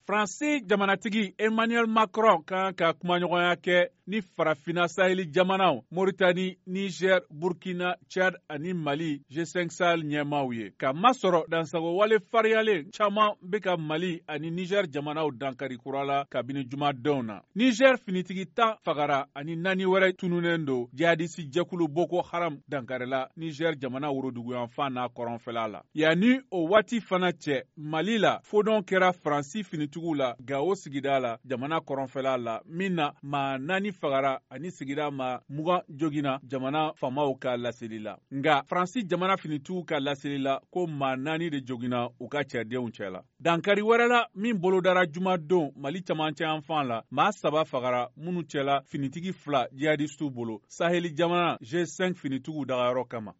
Faransi jamanatigi Emmanuel Macron kan ka kumaɲɔgɔnya kɛ ni farafina saheli jamanaw Mauritanie, Niger, Burkina, Tchad ani Mali G5 Sahel ɲɛmaaw ye. Ka masɔrɔ dansago wale fariyalen caman bɛ ka Mali ani Niger jamanaw dankari kurala kabini jumadenw na. Niger finitigi 10 fagara ani 4 wɛrɛ tununnen don jihadisi jɛkulu Boko Haram dankarila Niger jamana woroduguyanfan n'a kɔrɔnfɛla la. Yanni o waati fana cɛ, Mali la fodɔn kɛra Faransi finitigiw la Gao sigida la jamana kɔrɔnfɛla la min na maa 4 fagara ani sigida maa 20 jogina jamana famaw ka laseli la. Nga Faransi jamana finitigiw ka laseli la ko maa 4 de jogina u ka cɛdenw cɛla. Dankari wɛrɛ la min bolodara jumadon Mali camancɛ yanfan la maa 3 fagara minnu cɛla finitigi 2 jihadistu bolo Saheli jamana G5 finitigiw dagayɔrɔ kama.